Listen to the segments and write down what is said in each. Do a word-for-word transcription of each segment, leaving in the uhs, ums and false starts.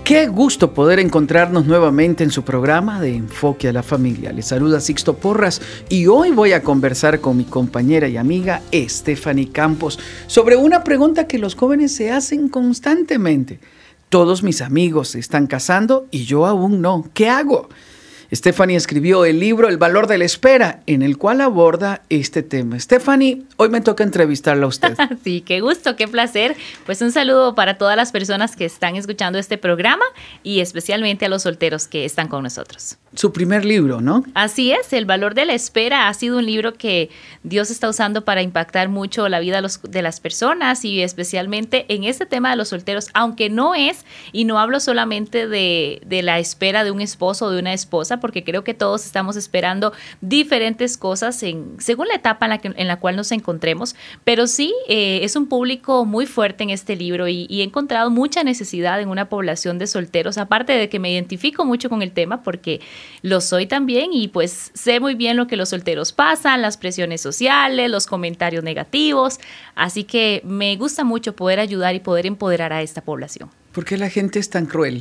Qué gusto poder encontrarnos nuevamente en su programa de Enfoque a la Familia. Les saluda Sixto Porras y hoy voy a conversar con mi compañera y amiga Stephanie Campos sobre una pregunta que los jóvenes se hacen constantemente. Todos mis amigos se están casando y yo aún no. ¿Qué hago? Stephanie escribió el libro El valor de la espera, en el cual aborda este tema. Stephanie, hoy me toca entrevistarla a usted. Sí, qué gusto, qué placer. Pues un saludo para todas las personas que están escuchando este programa y especialmente a los solteros que están con nosotros. Su primer libro, ¿no? Así es, El valor de la espera ha sido un libro que Dios está usando para impactar mucho la vida de, los, de las personas y especialmente en este tema de los solteros, aunque no es, y no hablo solamente de, de la espera de un esposo o de una esposa, porque creo que todos estamos esperando diferentes cosas en, según la etapa en la, que, en la cual nos encontremos, pero sí eh, es un público muy fuerte en este libro y, y he encontrado mucha necesidad en una población de solteros, aparte de que me identifico mucho con el tema porque lo soy también y pues sé muy bien lo que los solteros pasan, las presiones sociales, los comentarios negativos, así que me gusta mucho poder ayudar y poder empoderar a esta población. ¿Por qué la gente es tan cruel?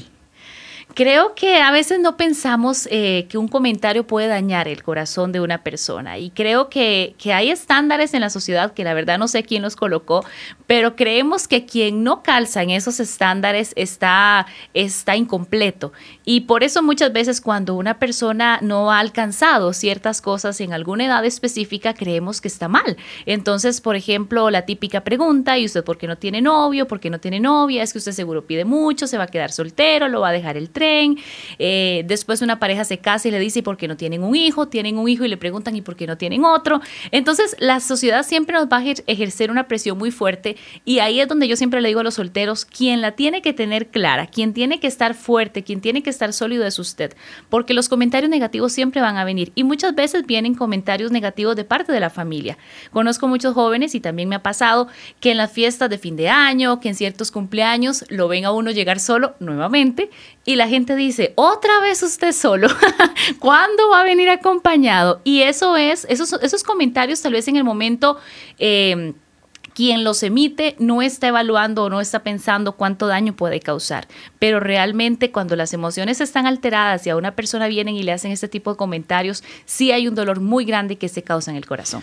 Creo que a veces no pensamos eh, que un comentario puede dañar el corazón de una persona y creo que, que hay estándares en la sociedad que la verdad no sé quién los colocó, pero creemos que quien no calza en esos estándares está, está incompleto y por eso muchas veces cuando una persona no ha alcanzado ciertas cosas en alguna edad específica creemos que está mal. Entonces, por ejemplo, la típica pregunta, ¿y usted por qué no tiene novio? ¿Por qué no tiene novia? Es que usted seguro pide mucho, se va a quedar soltero, lo va a dejar el tren, eh, después una pareja se casa y le dice ¿y por qué no tienen un hijo? Tienen un hijo y le preguntan ¿y por qué no tienen otro? Entonces la sociedad siempre nos va a ejercer una presión muy fuerte y ahí es donde yo siempre le digo a los solteros, quien la tiene que tener clara, quien tiene que estar fuerte, quien tiene que estar sólido es usted, porque los comentarios negativos siempre van a venir y muchas veces vienen comentarios negativos de parte de la familia. Conozco muchos jóvenes y también me ha pasado que en las fiestas de fin de año, que en ciertos cumpleaños lo ven a uno llegar solo nuevamente y la gente dice, otra vez usted solo, ¿cuándo va a venir acompañado? Y eso es, esos, esos comentarios tal vez en el momento eh, quien los emite no está evaluando o no está pensando cuánto daño puede causar, pero realmente cuando las emociones están alteradas y a una persona vienen y le hacen este tipo de comentarios, sí hay un dolor muy grande que se causa en el corazón.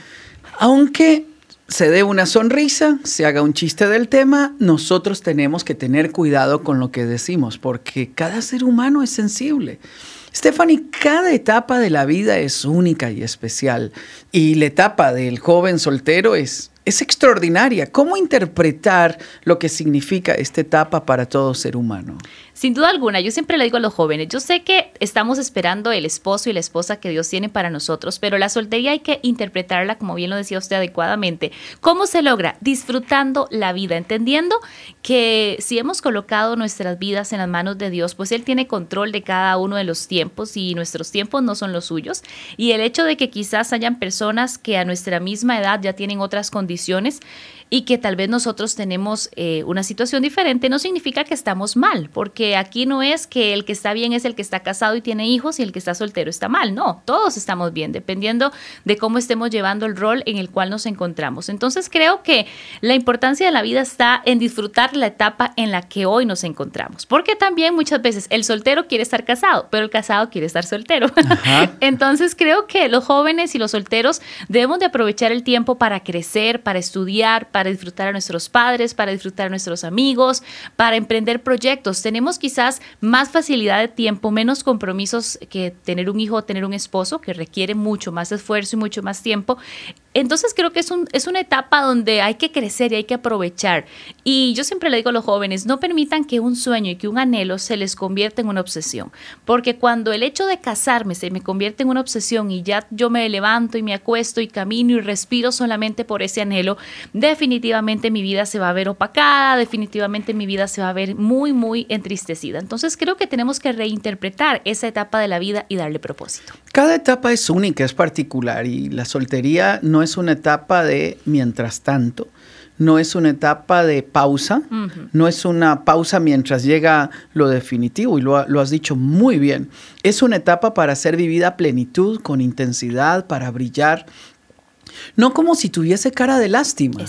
Aunque se dé una sonrisa, se haga un chiste del tema, nosotros tenemos que tener cuidado con lo que decimos, porque cada ser humano es sensible. Stephanie, cada etapa de la vida es única y especial, y la etapa del joven soltero es, es extraordinaria. ¿Cómo interpretar lo que significa esta etapa para todo ser humano? Sin duda alguna, yo siempre le digo a los jóvenes, yo sé que estamos esperando el esposo y la esposa que Dios tiene para nosotros, pero la soltería hay que interpretarla, como bien lo decía usted adecuadamente. ¿Cómo se logra? Disfrutando la vida, entendiendo que si hemos colocado nuestras vidas en las manos de Dios, pues Él tiene control de cada uno de los tiempos y nuestros tiempos no son los suyos. Y el hecho de que quizás hayan personas que a nuestra misma edad ya tienen otras condiciones y que tal vez nosotros tenemos eh, una situación diferente, no significa que estamos mal, porque aquí no es que el que está bien es el que está casado y tiene hijos y el que está soltero está mal, no, todos estamos bien, dependiendo de cómo estemos llevando el rol en el cual nos encontramos. Entonces creo que la importancia de la vida está en disfrutar la etapa en la que hoy nos encontramos, porque también muchas veces el soltero quiere estar casado, pero el casado quiere estar soltero. Entonces creo que los jóvenes y los solteros debemos de aprovechar el tiempo para crecer, para estudiar, para disfrutar a nuestros padres, para disfrutar a nuestros amigos, para emprender proyectos. Tenemos quizás más facilidad de tiempo, menos compromisos que tener un hijo o tener un esposo, que requiere mucho más esfuerzo y mucho más tiempo. Entonces creo que es, un, es una etapa donde hay que crecer y hay que aprovechar. Y yo siempre le digo a los jóvenes, no permitan que un sueño y que un anhelo se les convierta en una obsesión. Porque cuando el hecho de casarme se me convierte en una obsesión y ya yo me levanto y me acuesto y camino y respiro solamente por ese anhelo, definitivamente mi vida se va a ver opacada, definitivamente mi vida se va a ver muy, muy entristecida. Entonces creo que tenemos que reinterpretar esa etapa de la vida y darle propósito. Cada etapa es única, es particular y la soltería no es una etapa de mientras tanto, no es una etapa de pausa, uh-huh. no es una pausa mientras llega lo definitivo y lo, lo has dicho muy bien. Es una etapa para ser vivida a plenitud, con intensidad, para brillar, no como si tuviese cara de lástima. Exacto.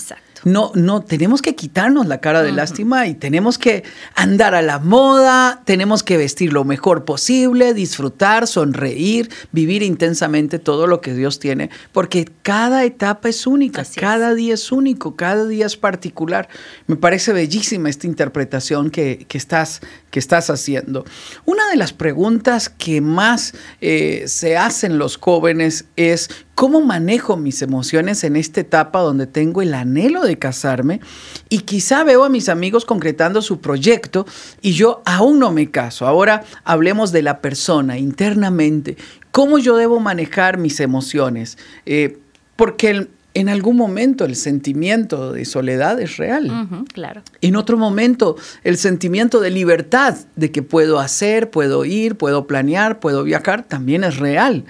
No, no, tenemos que quitarnos la cara de uh-huh. lástima y tenemos que andar a la moda, tenemos que vestir lo mejor posible, disfrutar, sonreír, vivir intensamente todo lo que Dios tiene, porque cada etapa es única, Así cada es. día es único, cada día es particular. Me parece bellísima esta interpretación que, que, estás, que estás haciendo. Una de las preguntas que más eh, se hacen los jóvenes es: ¿cómo manejo mis emociones en esta etapa donde tengo el anhelo de casarme y quizá veo a mis amigos concretando su proyecto y yo aún no me caso? Ahora hablemos de la persona internamente. ¿Cómo yo debo manejar mis emociones? Eh, porque el, en algún momento el sentimiento de soledad es real. Uh-huh, claro. En otro momento el sentimiento de libertad, de que puedo hacer, puedo ir, puedo planear, puedo viajar, también es real.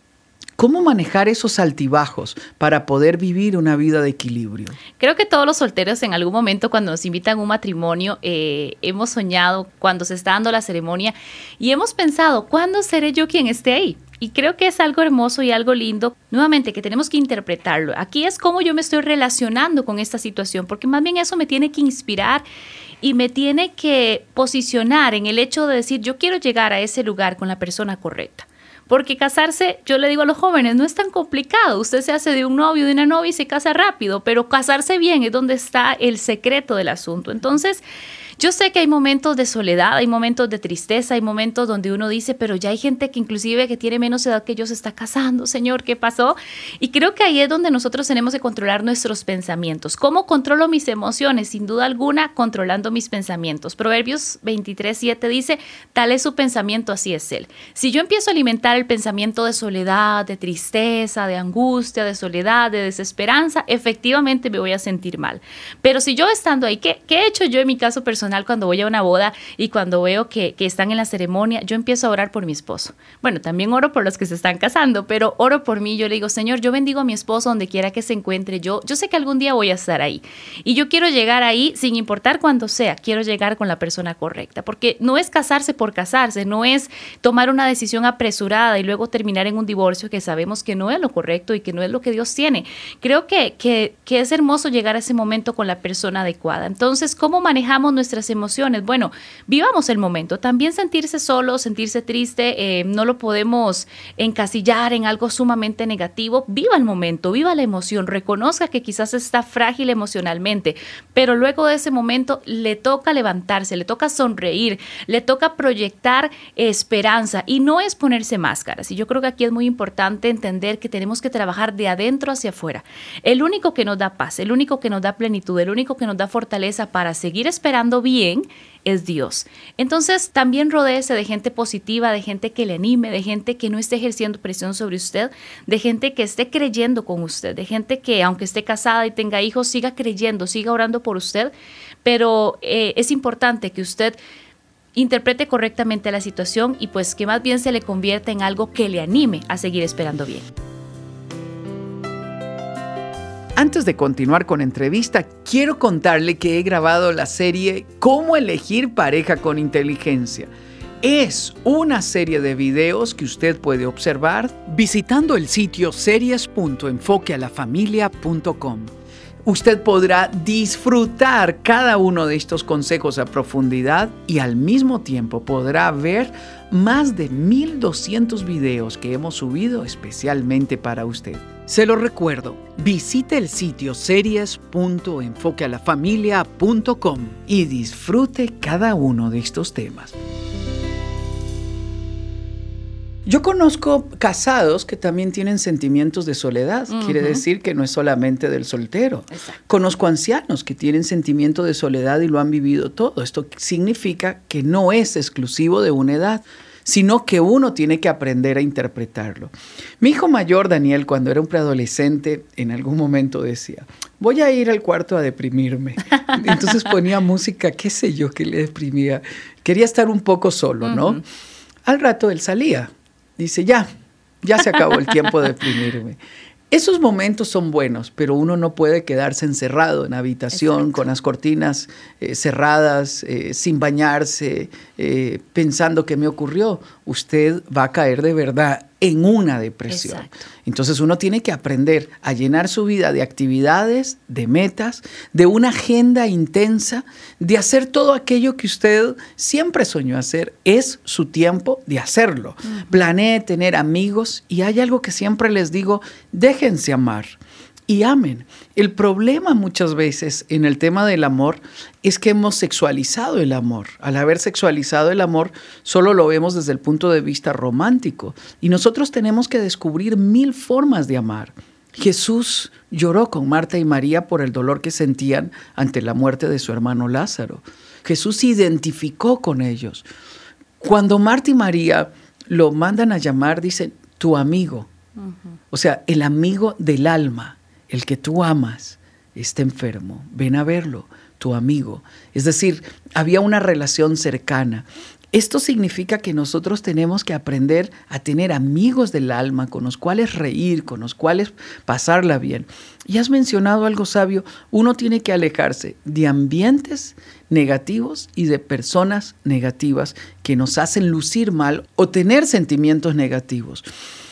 ¿Cómo manejar esos altibajos para poder vivir una vida de equilibrio? Creo que todos los solteros en algún momento cuando nos invitan a un matrimonio eh, hemos soñado cuando se está dando la ceremonia y hemos pensado, ¿cuándo seré yo quien esté ahí? Y creo que es algo hermoso y algo lindo, nuevamente, que tenemos que interpretarlo. Aquí es cómo yo me estoy relacionando con esta situación, porque más bien eso me tiene que inspirar y me tiene que posicionar en el hecho de decir, yo quiero llegar a ese lugar con la persona correcta. Porque casarse, yo le digo a los jóvenes, no es tan complicado. Usted se hace de un novio, de una novia y se casa rápido, pero casarse bien es donde está el secreto del asunto. Entonces, yo sé que hay momentos de soledad, hay momentos de tristeza, hay momentos donde uno dice, pero ya hay gente que inclusive que tiene menos edad que yo se está casando, Señor, ¿qué pasó? Y creo que ahí es donde nosotros tenemos que controlar nuestros pensamientos. ¿Cómo controlo mis emociones? Sin duda alguna, controlando mis pensamientos. Proverbios veintitrés siete dice, tal es su pensamiento, así es él. Si yo empiezo a alimentar el pensamiento de soledad, de tristeza, de angustia, de soledad, de desesperanza, efectivamente me voy a sentir mal. Pero si yo estando ahí, ¿qué, qué he hecho yo en mi caso personal cuando voy a una boda y cuando veo que, que están en la ceremonia? Yo empiezo a orar por mi esposo. Bueno, también oro por los que se están casando, pero oro por mí. Yo le digo, Señor, yo bendigo a mi esposo donde quiera que se encuentre. Yo, yo sé que algún día voy a estar ahí y yo quiero llegar ahí sin importar cuándo sea. Quiero llegar con la persona correcta, porque no es casarse por casarse, no es tomar una decisión apresurada y luego terminar en un divorcio que sabemos que no es lo correcto y que no es lo que Dios tiene. Creo que, que, que es hermoso llegar a ese momento con la persona adecuada. Entonces, ¿cómo manejamos nuestras emociones? Bueno, vivamos el momento. También sentirse solo, sentirse triste, eh, no lo podemos encasillar en algo sumamente negativo. Viva el momento, viva la emoción, reconozca que quizás está frágil emocionalmente, pero luego de ese momento le toca levantarse, le toca sonreír, le toca proyectar esperanza y no es ponerse máscaras. Y yo creo que aquí es muy importante entender que tenemos que trabajar de adentro hacia afuera. El único que nos da paz, el único que nos da plenitud, el único que nos da fortaleza para seguir esperando bien es Dios. Entonces también rodéese de gente positiva, de gente que le anime, de gente que no esté ejerciendo presión sobre usted, de gente que esté creyendo con usted, de gente que aunque esté casada y tenga hijos, siga creyendo, siga orando por usted, pero eh, es importante que usted interprete correctamente la situación y pues que más bien se le convierta en algo que le anime a seguir esperando bien. Antes de continuar con la entrevista, quiero contarle que he grabado la serie Cómo elegir pareja con inteligencia. Es una serie de videos que usted puede observar visitando el sitio series punto enfoque a la familia punto com. Usted podrá disfrutar cada uno de estos consejos a profundidad y al mismo tiempo podrá ver más de mil doscientos videos que hemos subido especialmente para usted. Se lo recuerdo, visite el sitio series punto enfoque a la familia punto com y disfrute cada uno de estos temas. Yo conozco casados que también tienen sentimientos de soledad. Uh-huh. Quiere decir que no es solamente del soltero. Exacto. Conozco ancianos que tienen sentimiento de soledad y lo han vivido todo. Esto significa que no es exclusivo de una edad, sino que uno tiene que aprender a interpretarlo. Mi hijo mayor, Daniel, cuando era un preadolescente, en algún momento decía, voy a ir al cuarto a deprimirme. Entonces ponía música, qué sé yo, que le deprimía. Quería estar un poco solo, ¿no? Uh-huh. Al rato él salía. Dice, ya, ya se acabó el tiempo de deprimirme. Esos momentos son buenos, pero uno no puede quedarse encerrado en habitación. Exacto. Con las cortinas eh, cerradas, eh, sin bañarse, eh, pensando qué me ocurrió. Usted va a caer de verdad en una depresión. Exacto. Entonces uno tiene que aprender a llenar su vida de actividades, de metas, de una agenda intensa, de hacer todo aquello que usted siempre soñó hacer. Es su tiempo de hacerlo. Uh-huh. Planee tener amigos y hay algo que siempre les digo, déjense amar. Y amen. El problema muchas veces en el tema del amor es que hemos sexualizado el amor. Al haber sexualizado el amor, solo lo vemos desde el punto de vista romántico. Y nosotros tenemos que descubrir mil formas de amar. Jesús lloró con Marta y María por el dolor que sentían ante la muerte de su hermano Lázaro. Jesús se identificó con ellos. Cuando Marta y María lo mandan a llamar, dicen, tu amigo. Uh-huh. O sea, el amigo del alma. El que tú amas está enfermo, ven a verlo, tu amigo. Es decir, había una relación cercana. Esto significa que nosotros tenemos que aprender a tener amigos del alma con los cuales reír, con los cuales pasarla bien. Y has mencionado algo sabio, uno tiene que alejarse de ambientes negativos y de personas negativas que nos hacen lucir mal o tener sentimientos negativos.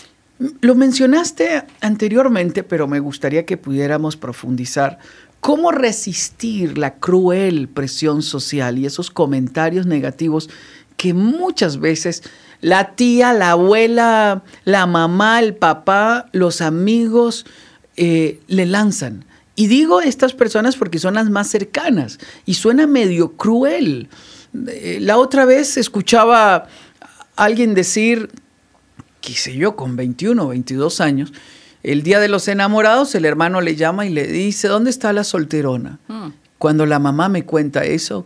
Lo mencionaste anteriormente, pero me gustaría que pudiéramos profundizar. ¿Cómo resistir la cruel presión social y esos comentarios negativos que muchas veces la tía, la abuela, la mamá, el papá, los amigos eh, le lanzan? Y digo estas personas porque son las más cercanas y suena medio cruel. Eh, la otra vez escuchaba a alguien decir, qué sé yo, con veintiuno o veintidós años, el día de los enamorados, el hermano le llama y le dice, ¿dónde está la solterona? Mm. Cuando la mamá me cuenta eso,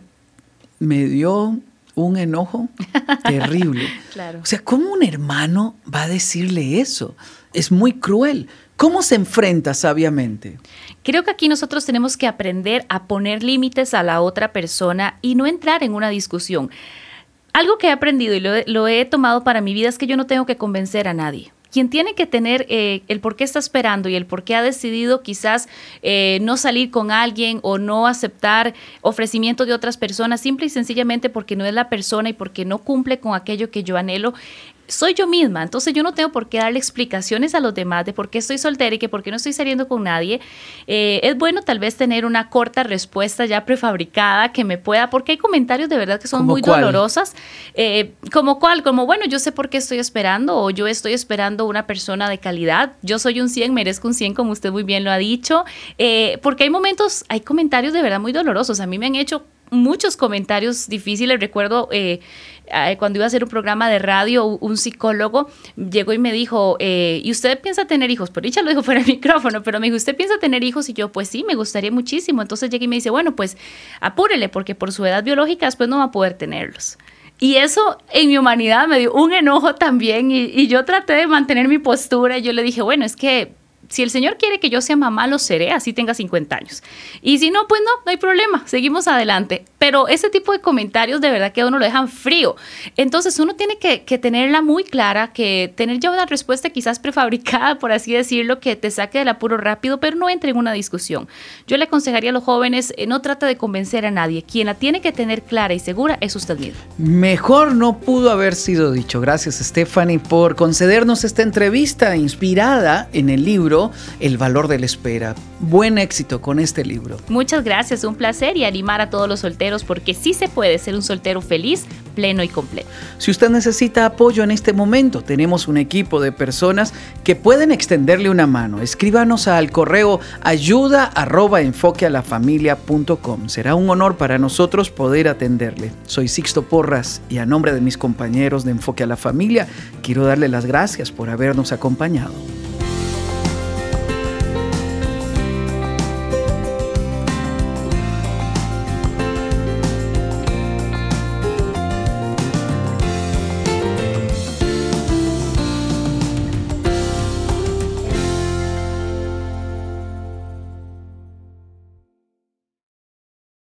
me dio un enojo terrible. Claro. O sea, ¿cómo un hermano va a decirle eso? Es muy cruel. ¿Cómo se enfrenta sabiamente? Creo que aquí nosotros tenemos que aprender a poner límites a la otra persona y no entrar en una discusión. Algo que he aprendido y lo, lo he tomado para mi vida es que yo no tengo que convencer a nadie. Quien tiene que tener eh, el por qué está esperando y el por qué ha decidido quizás eh, no salir con alguien o no aceptar ofrecimientos de otras personas, simple y sencillamente porque no es la persona y porque no cumple con aquello que yo anhelo, soy yo misma. Entonces yo no tengo por qué darle explicaciones a los demás de por qué estoy soltera y que por qué no estoy saliendo con nadie. Eh, es bueno tal vez tener una corta respuesta ya prefabricada que me pueda, porque hay comentarios de verdad que son muy cuál? dolorosas. Eh, como cuál, como bueno, yo sé por qué estoy esperando o yo estoy esperando una persona de calidad. Yo soy un cien, merezco un cien, como usted muy bien lo ha dicho. Eh, porque hay momentos, hay comentarios de verdad muy dolorosos. A mí me han hecho muchos comentarios difíciles. Recuerdo eh, eh, cuando iba a hacer un programa de radio, un psicólogo llegó y me dijo, eh, ¿y usted piensa tener hijos? Por dicha lo dijo fuera del micrófono, pero me dijo, ¿usted piensa tener hijos? Y yo, pues sí, me gustaría muchísimo. Entonces llegué y me dice, bueno, pues apúrele, porque por su edad biológica después no va a poder tenerlos. Y eso en mi humanidad me dio un enojo también y, y yo traté de mantener mi postura y yo le dije, bueno, es que si el Señor quiere que yo sea mamá, lo seré, así tenga cincuenta años. Y si no, pues no, no hay problema, seguimos adelante. Pero ese tipo de comentarios de verdad que a uno lo dejan frío. Entonces uno tiene que, que tenerla muy clara, que tener ya una respuesta quizás prefabricada, por así decirlo, que te saque del apuro rápido, pero no entre en una discusión. Yo le aconsejaría a los jóvenes, eh, no trate de convencer a nadie. Quien la tiene que tener clara y segura es usted mismo. Mejor no pudo haber sido dicho. Gracias, Stephanie, por concedernos esta entrevista inspirada en el libro El valor de la espera. Buen éxito con este libro. Muchas gracias, un placer, y animar a todos los solteros porque sí se puede ser un soltero feliz, pleno y completo. Si usted necesita apoyo en este momento, tenemos un equipo de personas que pueden extenderle una mano. Escríbanos al correo ayuda arroba enfoquealafamilia punto com. Será un honor para nosotros poder atenderle. Soy Sixto Porras y a nombre de mis compañeros de Enfoque a la Familia, quiero darle las gracias por habernos acompañado.